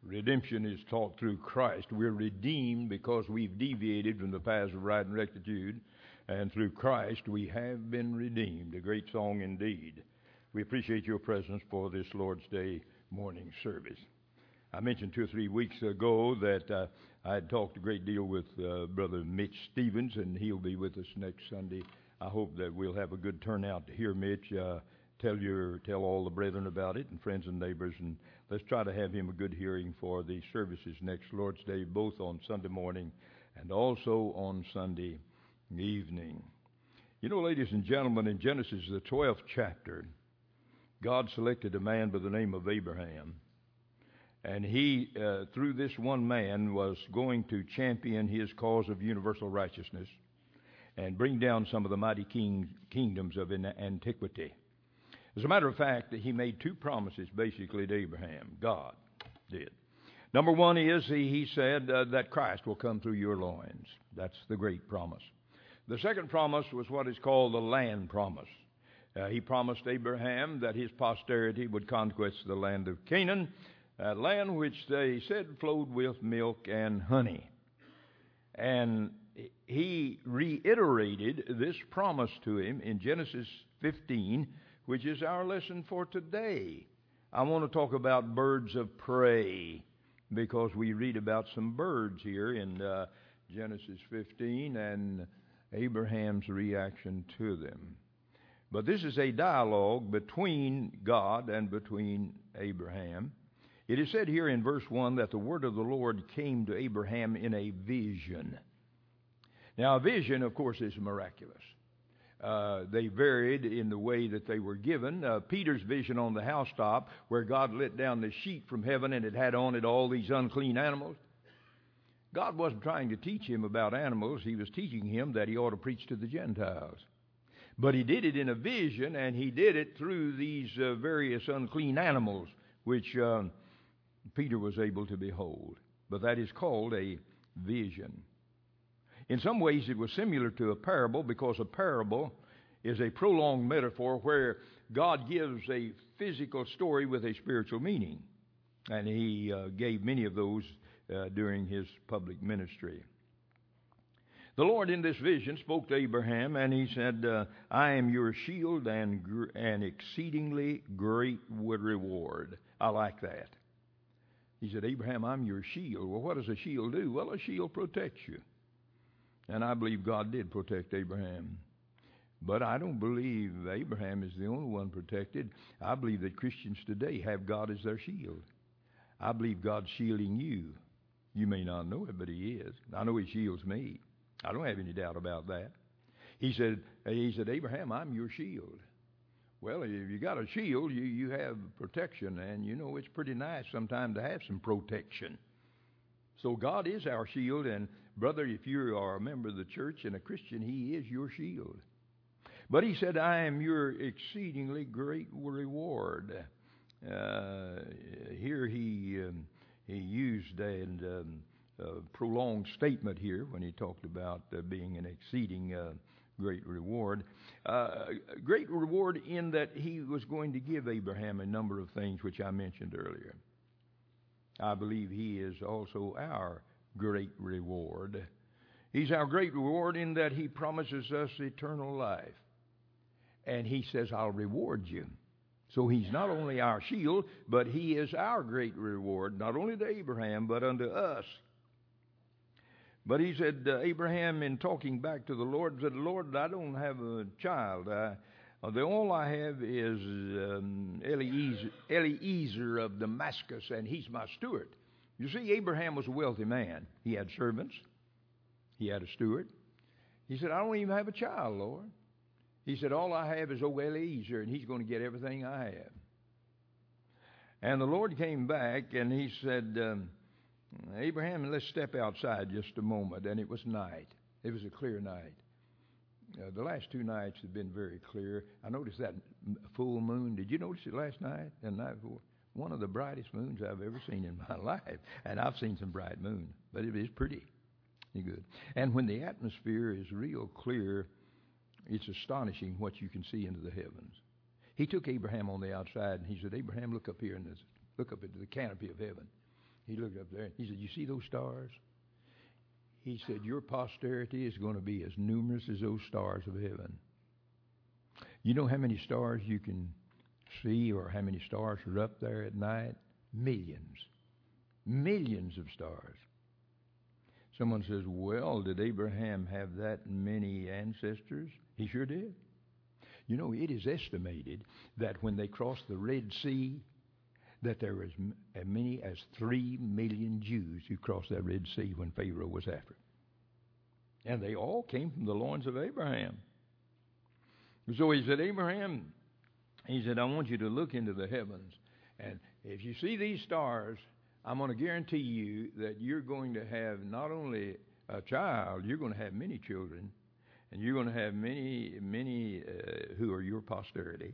Redemption is taught through Christ. We're redeemed because we've deviated from the paths of right and rectitude, and through Christ we have been redeemed. A great song indeed. We appreciate your presence for this Lord's Day morning service. I mentioned 2 or 3 weeks ago that I had talked a great deal with Brother Mitch Stevens, and he'll be with us next Sunday. I hope that we'll have a good turnout to hear Mitch. Tell all the brethren about it, and friends and neighbors, and let's try to have him a good hearing for the services next Lord's Day, both on Sunday morning and also on Sunday evening. You know, ladies and gentlemen, in Genesis, the 12th chapter, God selected a man by the name of Abraham, and he, through this one man, was going to champion his cause of universal righteousness and bring down some of the mighty kingdoms of antiquity. As a matter of fact, he made 2 promises basically to Abraham. God did. Number one is he said that Christ will come through your loins. That's the great promise. The second promise was what is called the land promise. He promised Abraham that his posterity would conquest the land of Canaan, a land which they said flowed with milk and honey. And he reiterated this promise to him in Genesis 15, which is our lesson for today. I want to talk about birds of prey, because we read about some birds here in Genesis 15 and Abraham's reaction to them. But this is a dialogue between God and between Abraham. It is said here in verse 1 that the word of the Lord came to Abraham in a vision. Now, a vision, of course, is miraculous. They varied in the way that they were given. Peter's vision on the housetop, where God let down the sheet from heaven and it had on it all these unclean animals. God wasn't trying to teach him about animals. He was teaching him that he ought to preach to the Gentiles. But he did it in a vision, and he did it through these various unclean animals, which Peter was able to behold. But that is called a vision. In some ways, it was similar to a parable, because a parable is a prolonged metaphor where God gives a physical story with a spiritual meaning. And he gave many of those during his public ministry. The Lord in this vision spoke to Abraham, and he said, I am your shield and an exceedingly great reward. I like that. He said, Abraham, I'm your shield. Well, what does a shield do? Well, a shield protects you. And I believe God did protect Abraham. But I don't believe Abraham is the only one protected. I believe that Christians today have God as their shield. I believe God's shielding you. You may not know it, but he is. I know he shields me. I don't have any doubt about that. He said, Abraham, I'm your shield. Well, if you got a shield, you have protection. And you know, it's pretty nice sometimes to have some protection. So God is our shield, and brother, if you are a member of the church and a Christian, he is your shield. But he said, I am your exceedingly great reward. Here he used a prolonged statement here when he talked about being an exceeding great reward. Great reward in that he was going to give Abraham a number of things which I mentioned earlier. I believe he is also our great reward. He's our great reward in that he promises us eternal life. And he says, I'll reward you. So he's not only our shield, but he is our great reward, not only to Abraham, but unto us. But he said, Abraham, in talking back to the Lord, said, Lord, I don't have a child. All I have is Eliezer of Damascus, and he's my steward. You see, Abraham was a wealthy man. He had servants. He had a steward. He said, I don't even have a child, Lord. He said, all I have is old Eliezer, and he's going to get everything I have. And the Lord came back, and he said, Abraham, let's step outside just a moment. And it was night. It was a clear night. The last 2 nights have been very clear. I noticed that full moon. Did you notice it last night and the night before? One of the brightest moons I've ever seen in my life. And I've seen some bright moons, but it is pretty. Good. And when the atmosphere is real clear, it's astonishing what you can see into the heavens. He took Abraham on the outside, and he said, Abraham, look up here, and look up into the canopy of heaven. He looked up there. He said, you see those stars? He said, your posterity is going to be as numerous as those stars of heaven. You know how many stars you can see or how many stars are up there at night? Millions. Millions of stars. Someone says, well, did Abraham have that many ancestors? He sure did. You know, it is estimated that when they crossed the Red Sea, that there was as many as 3 million Jews who crossed that Red Sea when Pharaoh was after it. And they all came from the loins of Abraham. So he said, Abraham, he said, I want you to look into the heavens. And if you see these stars, I'm going to guarantee you that you're going to have not only a child, you're going to have many children. And you're going to have many who are your posterity.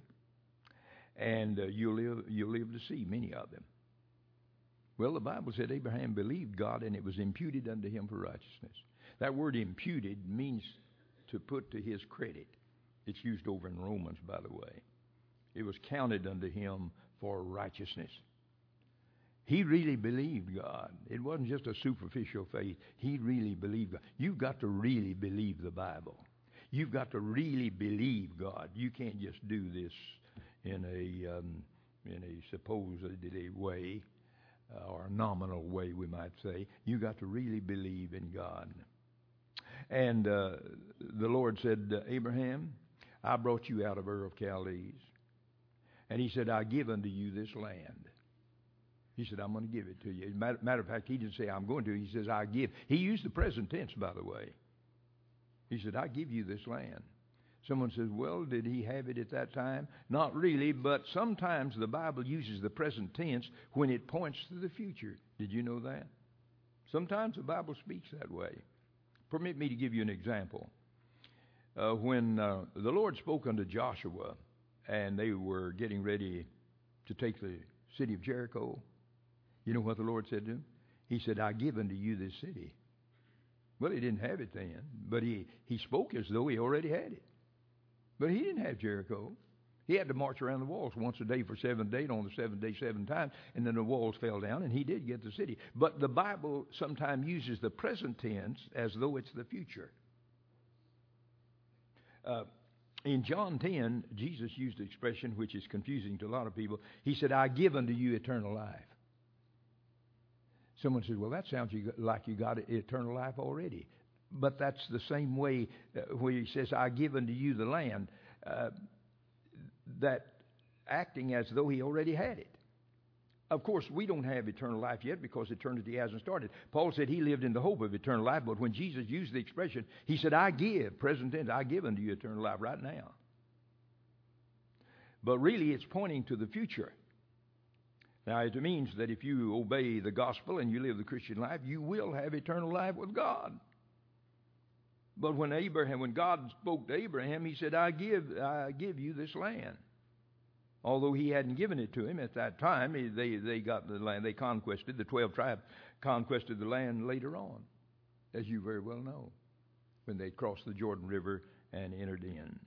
And you'll live to see many of them. Well, the Bible said Abraham believed God, and it was imputed unto him for righteousness. That word imputed means to put to his credit. It's used over in Romans, by the way. It was counted unto him for righteousness. He really believed God. It wasn't just a superficial faith. He really believed God. You've got to really believe the Bible. You've got to really believe God. You can't just do this in a supposedly way, or a nominal way, we might say. You've got to really believe in God. And the Lord said, Abraham, I brought you out of Ur of Chaldees. And he said, I give unto you this land. He said, I'm going to give it to you. Matter of fact, he didn't say, I'm going to. He says, I give. He used the present tense, by the way. He said, I give you this land. Someone says, well, did he have it at that time? Not really, but sometimes the Bible uses the present tense when it points to the future. Did you know that? Sometimes the Bible speaks that way. Permit me to give you an example. When the Lord spoke unto Joshua, and they were getting ready to take the city of Jericho, you know what the Lord said to him? He said, I give unto you this city. Well, he didn't have it then, but he spoke as though he already had it. But he didn't have Jericho. He had to march around the walls once a day for 7 days, on the 7th day 7 times, and then the walls fell down, and he did get the city. But the Bible sometimes uses the present tense as though it's the future. In John 10, Jesus used the expression, which is confusing to a lot of people. He said, I give unto you eternal life. Someone says, well, that sounds like you got eternal life already. But that's the same way where he says, I give unto you the land, that acting as though he already had it. Of course, we don't have eternal life yet because eternity hasn't started. Paul said he lived in the hope of eternal life, but when Jesus used the expression, he said, I give, present tense, I give unto you eternal life right now. But really, it's pointing to the future. Now, it means that if you obey the gospel and you live the Christian life, you will have eternal life with God. But when God spoke to Abraham, he said, I give you this land. Although he hadn't given it to him at that time, they got the land. They conquested, the 12 tribes conquested the land later on, as you very well know, when they crossed the Jordan River and entered in.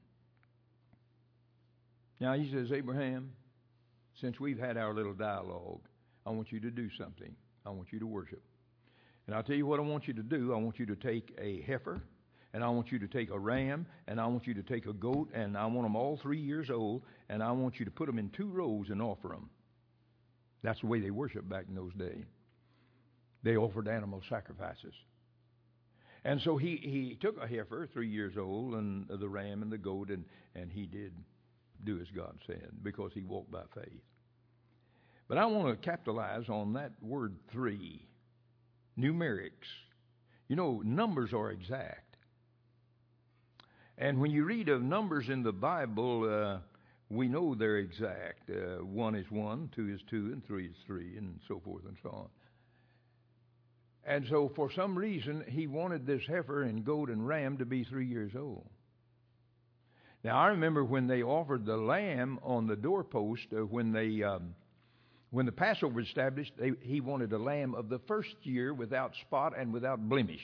Now he says, Abraham, since we've had our little dialogue, I want you to do something. I want you to worship. And I'll tell you what I want you to do. I want you to take a heifer, and I want you to take a ram, and I want you to take a goat, and I want them all 3 years old, and I want you to put them in 2 rows and offer them. That's the way they worshiped back in those days. They offered animal sacrifices. And so he took a heifer, 3 years old, and the ram and the goat, and he did do as God said, because he walked by faith. But I want to capitalize on that word 3, numerics. You know, numbers are exact. And when you read of numbers in the Bible, we know they're exact. 1 is 1, 2 is 2, and 3 is 3, and so forth and so on. And so for some reason, he wanted this heifer and goat and ram to be 3 years old. Now, I remember when they offered the lamb on the doorpost, when the Passover was established, he wanted a lamb of the first year without spot and without blemish.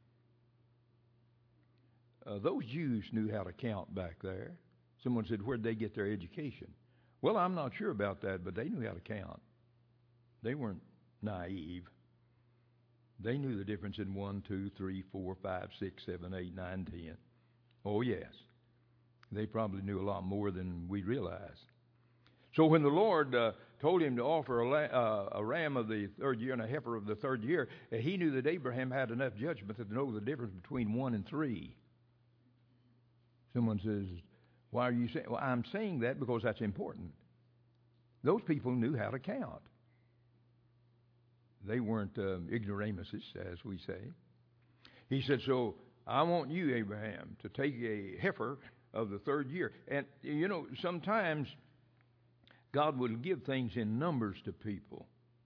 Those Jews knew how to count back there. Someone said, where'd they get their education? Well, I'm not sure about that, but they knew how to count. They weren't naive. They knew the difference in 1, 2, 3, 4, 5, 6, 7, 8, 9, 10. Oh, yes. They probably knew a lot more than we realize. So when the Lord told him to offer a ram of the third year and a heifer of the third year, he knew that Abraham had enough judgment to know the difference between 1 and 3. Someone says, why are you saying? Well, I'm saying that because that's important. Those people knew how to count. They weren't ignoramuses, as we say. He said, so I want you, Abraham, to take a heifer of the third year. And, you know, sometimes God will give things in numbers to people.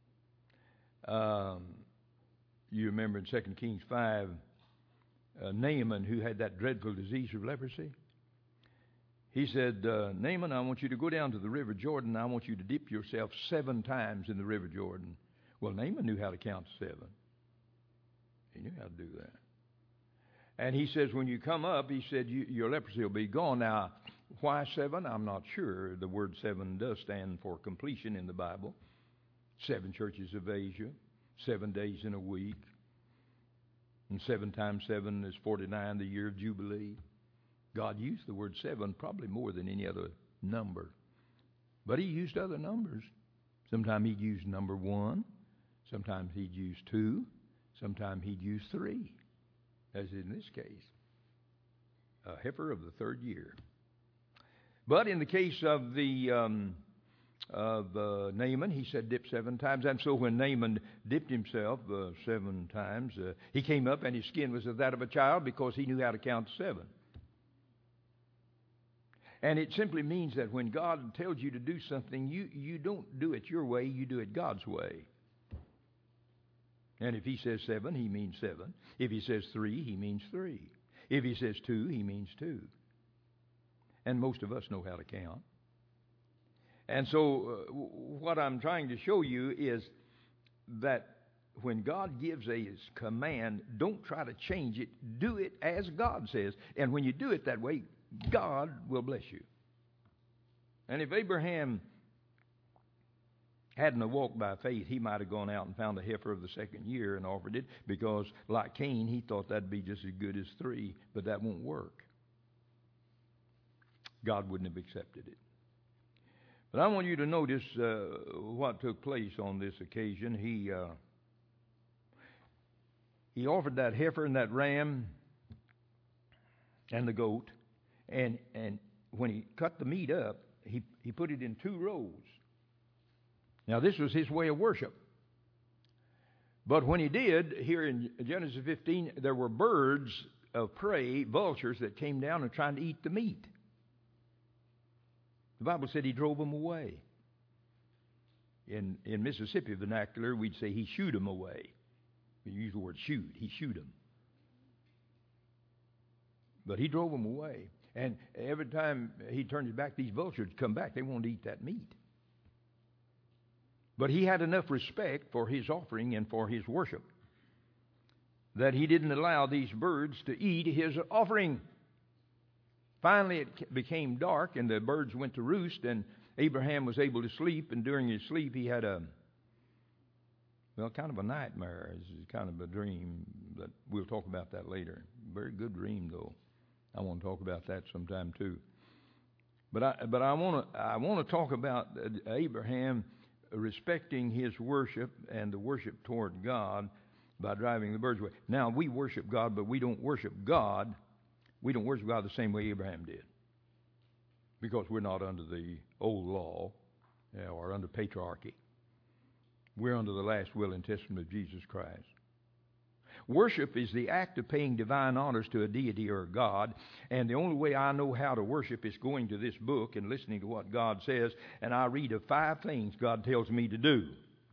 You remember in 2 Kings 5, Naaman, who had that dreadful disease of leprosy. He said, Naaman, I want you to go down to the river Jordan. I want you to dip yourself 7 times in the river Jordan. Well, Naaman knew how to count 7. He knew how to do that. And he says, when you come up, he said, your leprosy will be gone. Now, why 7? I'm not sure. The word 7 does stand for completion in the Bible. 7 churches of Asia, 7 days in a week. And 7 times 7 is 49, the year of Jubilee. God used the word 7 probably more than any other number. But he used other numbers. Sometimes he'd use number 1. Sometimes he'd use 2. Sometimes he'd use 3, as in this case. A heifer of the third year. But in the case of Naaman, he said dip 7 times. And so when Naaman dipped himself 7 times, he came up and his skin was as that of a child because he knew how to count 7. And it simply means that when God tells you to do something, you don't do it your way, you do it God's way. And if he says 7, he means 7. If he says 3, he means 3. If he says 2, he means 2. And most of us know how to count. And so what I'm trying to show you is that when God gives a command, don't try to change it. Do it as God says. And when you do it that way, God will bless you. And if Abraham hadn't walked by faith, he might have gone out and found a heifer of the second year and offered it because, like Cain, he thought that'd be just as good as 3, but that won't work. God wouldn't have accepted it. But I want you to notice what took place on this occasion. He offered that heifer and that ram and the goat, and when he cut the meat up, he put it in 2 rows. Now, this was his way of worship. But when he did, here in Genesis 15, there were birds of prey, vultures, that came down and tried to eat the meat. The Bible said he drove them away. In Mississippi vernacular, we'd say he shooed them away. We use the word shoot. He shooed them. But he drove them away. And every time he turned his back, these vultures would come back. They wanted to eat that meat. But he had enough respect for his offering and for his worship that he didn't allow these birds to eat his offering. Finally, it became dark, and the birds went to roost, and Abraham was able to sleep. And during his sleep, he had kind of a nightmare. It's kind of a dream, but we'll talk about that later. Very good dream, though. I want to talk about that sometime too. But I want to talk about Abraham respecting his worship and the worship toward God by driving the birds away. Now, we worship God, but we don't worship God. We don't worship God the same way Abraham did, because we're not under the old law or under patriarchy. We're under the last will and testament of Jesus Christ. Worship is the act of paying divine honors to a deity or a God, and the only way I know how to worship is going to this book and listening to what God says, and I read of 5 things God tells me to do.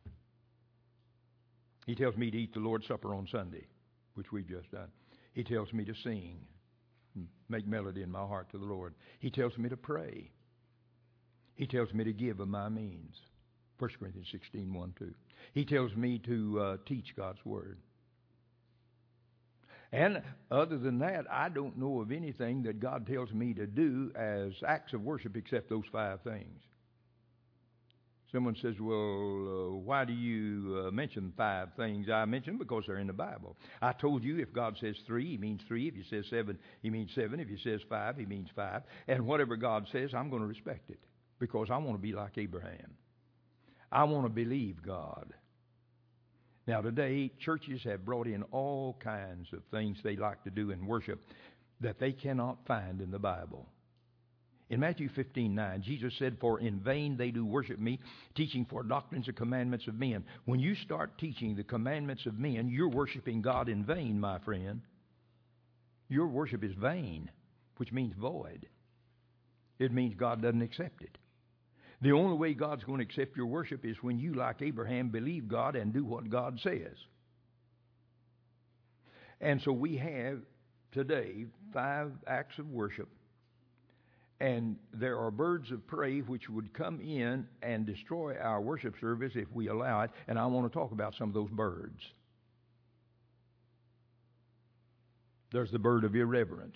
He tells me to eat the Lord's Supper on Sunday, which we've just done. He tells me to sing, make melody in my heart to the Lord. He tells me to pray. He tells me to give of my means. 1 Corinthians 16, 1, 2. He tells me to teach God's Word. And other than that, I don't know of anything that God tells me to do as acts of worship except those 5 things. Someone says, well, why do you mention 5 things? I mention because they're in the Bible. I told you if God says 3, He means 3. If He says 7, He means 7. If He says 5, He means 5. And whatever God says, I'm going to respect it because I want to be like Abraham. I want to believe God. Now today, churches have brought in all kinds of things they like to do in worship that they cannot find in the Bible. In Matthew 15:9, Jesus said, for in vain they do worship me, teaching for doctrines and commandments of men. When you start teaching the commandments of men, you're worshiping God in vain, my friend. Your worship is vain, which means void. It means God doesn't accept it. The only way God's going to accept your worship is when you, like Abraham, believe God and do what God says. And so we have today 5 acts of worship. And there are birds of prey which would come in and destroy our worship service if we allow it. And I want to talk about some of those birds. There's the bird of irreverence.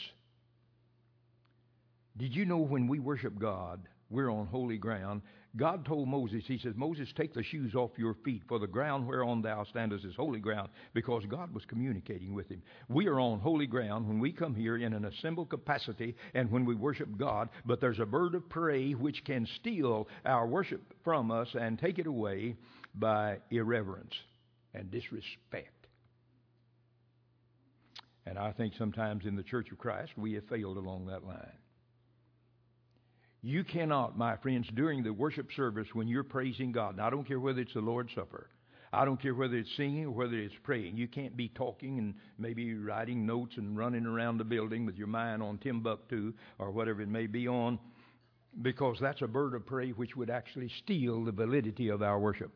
Did you know when we worship God, we're on holy ground? God told Moses, He says, Moses, take the shoes off your feet, for the ground whereon thou standest is holy ground, because God was communicating with him. We are on holy ground when we come here in an assembled capacity and when we worship God, but there's a bird of prey which can steal our worship from us and take it away by irreverence and disrespect. And I think sometimes in the Church of Christ we have failed along that line. You cannot, my friends, during the worship service when you're praising God, and I don't care whether it's the Lord's Supper, I don't care whether it's singing or whether it's praying, you can't be talking and maybe writing notes and running around the building with your mind on Timbuktu or whatever it may be on, because that's a bird of prey which would actually steal the validity of our worship.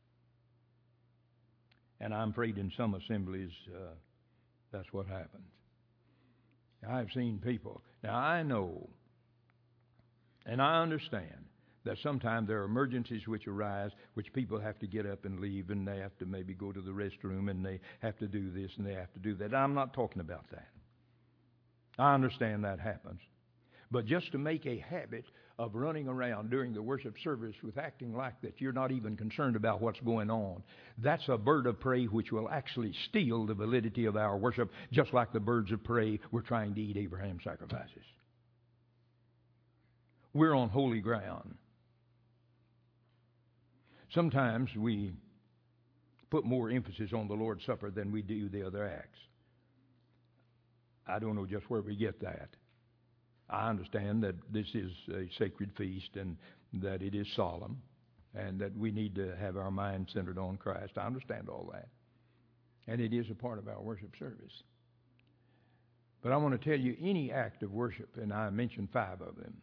And I'm afraid in some assemblies that's what happens. I've seen people. Now I know and I understand that sometimes there are emergencies which arise, which people have to get up and leave, and they have to maybe go to the restroom, and they have to do this, and they have to do that. I'm not talking about that. I understand that happens. But just to make a habit of running around during the worship service with acting like that you're not even concerned about what's going on, that's a bird of prey which will actually steal the validity of our worship, just like the birds of prey were trying to eat Abraham's sacrifices. We're on holy ground. Sometimes we put more emphasis on the Lord's Supper than we do the other acts. I don't know just where we get that. I understand that this is a sacred feast and that it is solemn and that we need to have our mind centered on Christ. I understand all that. And it is a part of our worship service. But I want to tell you, any act of worship, and I mentioned 5 of them,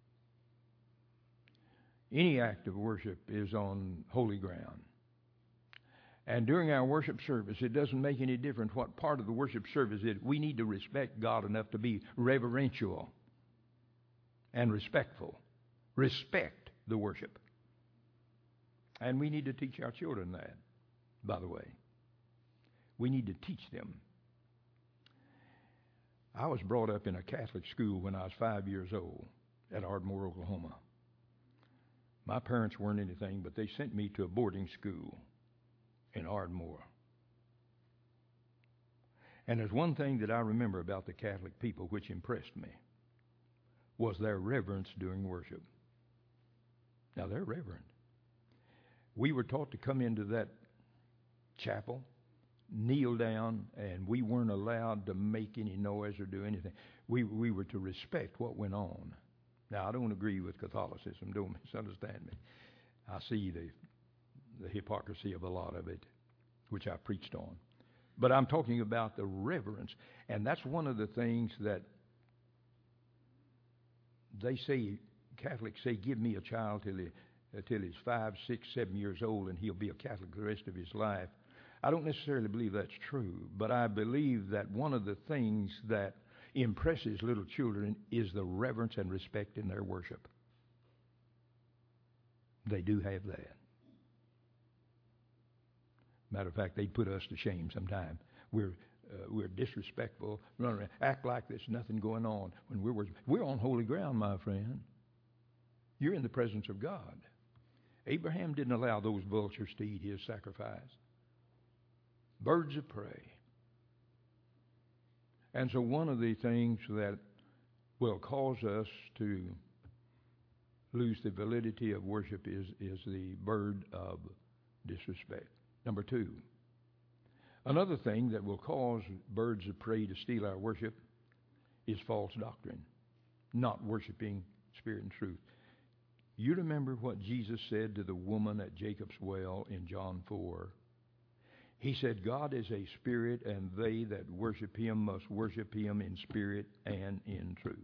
any act of worship is on holy ground. And during our worship service, it doesn't make any difference what part of the worship service it is. We need to respect God enough to be reverential and respectful. Respect the worship. And we need to teach our children that, by the way. We need to teach them. I was brought up in a Catholic school when I was 5 years old at Ardmore, Oklahoma. My parents weren't anything, but they sent me to a boarding school in Ardmore. And there's one thing that I remember about the Catholic people which impressed me, was their reverence during worship. Now, they're reverent. We were taught to come into that chapel, kneel down, and we weren't allowed to make any noise or do anything. We were to respect what went on. Now, I don't agree with Catholicism. Don't misunderstand me. I see the hypocrisy of a lot of it, which I preached on. But I'm talking about the reverence. And that's one of the things that they say, Catholics say, give me a child till he's 5, 6, 7 years old, and he'll be a Catholic the rest of his life. I don't necessarily believe that's true, but I believe that one of the things that impresses little children is the reverence and respect in their worship. They do have that. Matter of fact, they'd put us to shame sometime. We're disrespectful, run around, act like there's nothing going on when we're on holy ground, my friend. You're in the presence of God. Abraham didn't allow those vultures to eat his sacrifice. Birds of prey. And so one of the things that will cause us to lose the validity of worship is the bird of disrespect. Number two, another thing that will cause birds of prey to steal our worship is false doctrine, not worshiping spirit and truth. You remember what Jesus said to the woman at Jacob's well in John 4? He said, God is a spirit, and they that worship him must worship him in spirit and in truth.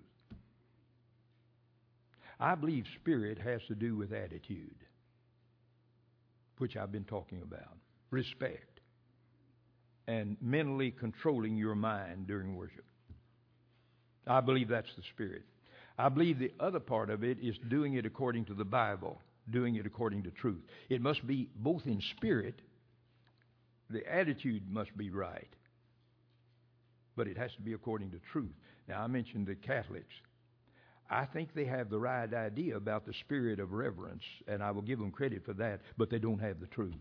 I believe spirit has to do with attitude, which I've been talking about. Respect. And mentally controlling your mind during worship. I believe that's the spirit. I believe the other part of it is doing it according to the Bible, doing it according to truth. It must be both in spirit, the attitude must be right, but it has to be according to truth. Now, I mentioned the Catholics. I think they have the right idea about the spirit of reverence, and I will give them credit for that, but they don't have the truth.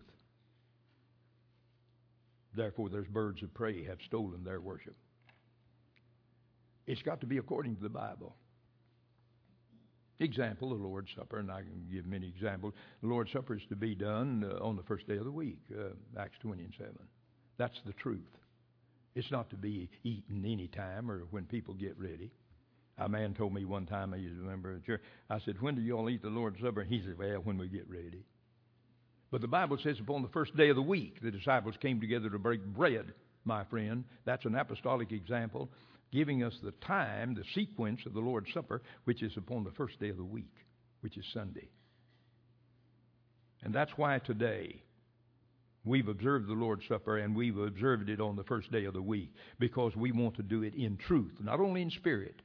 Therefore, those birds of prey have stolen their worship. It's got to be according to the Bible. Example, the Lord's Supper, and I can give many examples. The Lord's Supper is to be done on the first day of the week, Acts 20 and 7. That's the truth. It's not to be eaten any time or when people get ready. A man told me one time, I used to remember at church, I said, when do you all eat the Lord's Supper? He said, well, when we get ready. But the Bible says upon the first day of the week, the disciples came together to break bread, my friend. That's an apostolic example, giving us the time, the sequence of the Lord's Supper, which is upon the first day of the week, which is Sunday. And that's why today we've observed the Lord's Supper, and we've observed it on the first day of the week, because we want to do it in truth, not only in spirit.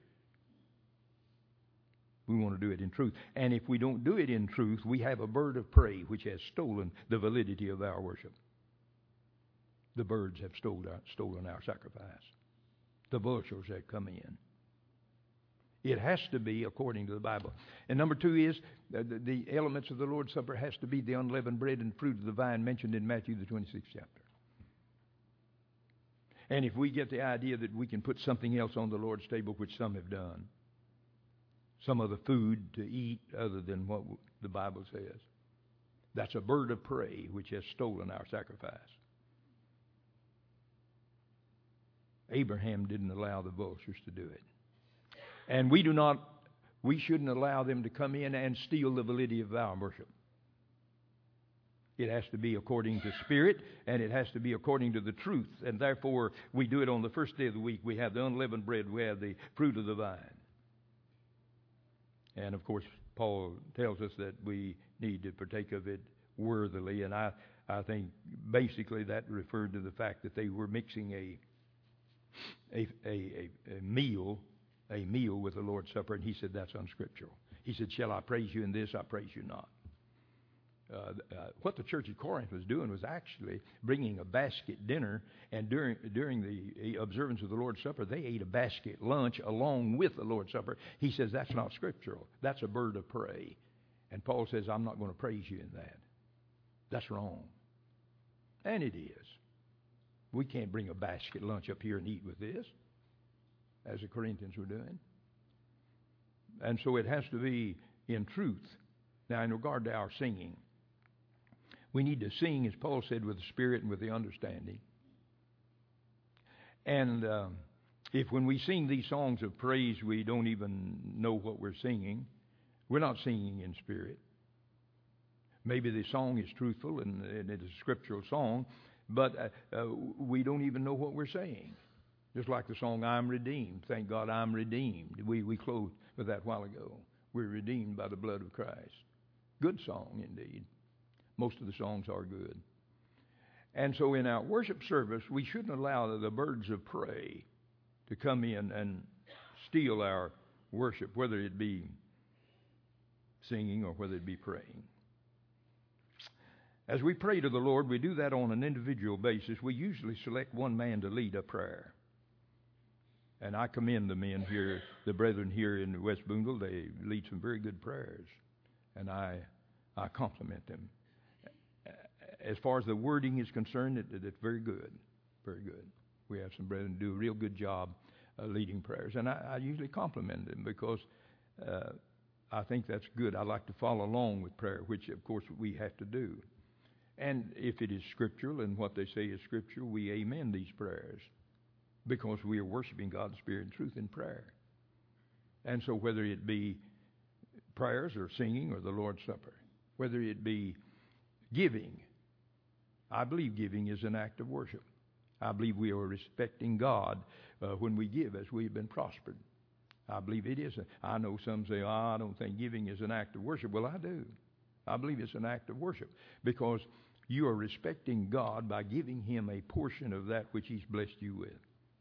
We want to do it in truth. And if we don't do it in truth, we have a bird of prey which has stolen the validity of our worship. The birds have stolen our sacrifice. The vultures that come in. It has to be according to the Bible. And number two is the elements of the Lord's Supper has to be the unleavened bread and fruit of the vine mentioned in Matthew the 26th chapter. And if we get the idea that we can put something else on the Lord's table, which some have done, some other food to eat other than what the Bible says, that's a bird of prey which has stolen our sacrifice. Abraham didn't allow the vultures to do it. And we shouldn't allow them to come in and steal the validity of our worship. It has to be according to spirit, and it has to be according to the truth. And therefore, we do it on the first day of the week. We have the unleavened bread. We have the fruit of the vine. And, of course, Paul tells us that we need to partake of it worthily. And I think basically that referred to the fact that they were mixing a meal with the Lord's Supper, and he said that's unscriptural. He said, shall I praise you in this? I praise you not. What the church at Corinth was doing was actually bringing a basket dinner, and during the observance of the Lord's Supper, they ate a basket lunch along with the Lord's Supper. He says that's not scriptural. That's a bird of prey. And Paul says, I'm not going to praise you in that. That's wrong. And it is. We can't bring a basket lunch up here and eat with this, as the Corinthians were doing. And so it has to be in truth. Now, in regard to our singing, we need to sing, as Paul said, with the Spirit and with the understanding. And if when we sing these songs of praise, we don't even know what we're singing, we're not singing in spirit. Maybe the song is truthful and it is a scriptural song, but we don't even know what we're saying. Just like the song, I'm redeemed. Thank God I'm redeemed. We closed with that a while ago. We're redeemed by the blood of Christ. Good song indeed. Most of the songs are good. And so in our worship service, we shouldn't allow the birds of prey to come in and steal our worship, whether it be singing or whether it be praying. As we pray to the Lord, we do that on an individual basis. We usually select one man to lead a prayer. And I commend the men here, the brethren here in West Boonville. They lead some very good prayers. And I I compliment them. As far as the wording is concerned, it's very good. Very good. We have some brethren who do a real good job leading prayers. And I usually compliment them because I think that's good. I like to follow along with prayer, which, of course, we have to do. And if it is scriptural and what they say is scriptural, we amen these prayers because we are worshiping God in spirit and truth in prayer. And so whether it be prayers or singing or the Lord's Supper, whether it be giving, I believe giving is an act of worship. I believe we are respecting God when we give as we've been prospered. I believe it is. I know some say, I don't think giving is an act of worship. Well, I do. I believe it's an act of worship because you are respecting God by giving Him a portion of that which He's blessed you with.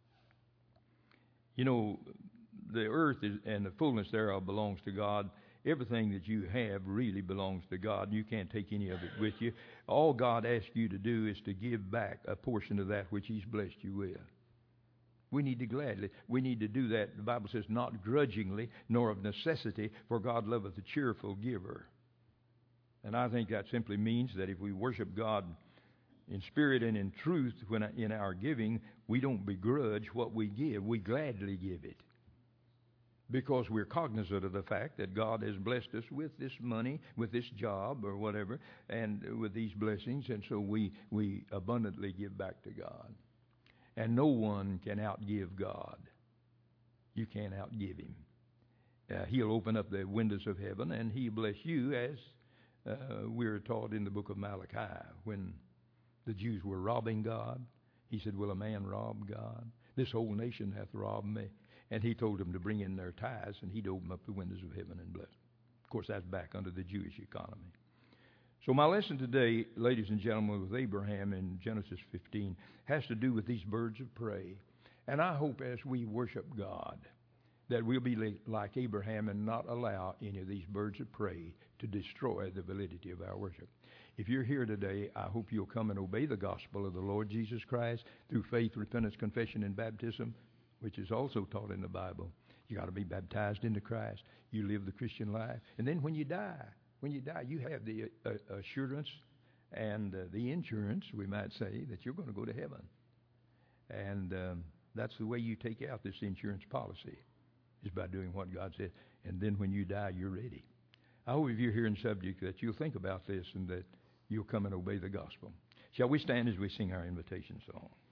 You know, the earth and the fullness thereof belongs to God. Everything that you have really belongs to God. You can't take any of it with you. All God asks you to do is to give back a portion of that which He's blessed you with. We need to gladly. We need to do that. The Bible says, not grudgingly, nor of necessity, for God loveth a cheerful giver. And I think that simply means that if we worship God in spirit and in truth when in our giving, we don't begrudge what we give. We gladly give it. Because we're cognizant of the fact that God has blessed us with this money, with this job or whatever, and with these blessings, and so we abundantly give back to God. And no one can outgive God. You can't outgive Him. He'll open up the windows of heaven and He'll bless you as we're taught in the book of Malachi. When the Jews were robbing God, He said, will a man rob God? This whole nation hath robbed me. And He told them to bring in their tithes, and He'd open up the windows of heaven and bless them. Of course, that's back under the Jewish economy. So my lesson today, ladies and gentlemen, with Abraham in Genesis 15, has to do with these birds of prey. And I hope as we worship God that we'll be like Abraham and not allow any of these birds of prey to destroy the validity of our worship. If you're here today, I hope you'll come and obey the gospel of the Lord Jesus Christ through faith, repentance, confession, and baptism, which is also taught in the Bible. You got to be baptized into Christ. You live the Christian life. And then when you die, you have the assurance and the insurance, we might say, that you're going to go to heaven. And that's the way you take out this insurance policy, is by doing what God said. And then when you die, you're ready. I hope if you're hearing subject that you'll think about this and that you'll come and obey the gospel. Shall we stand as we sing our invitation song?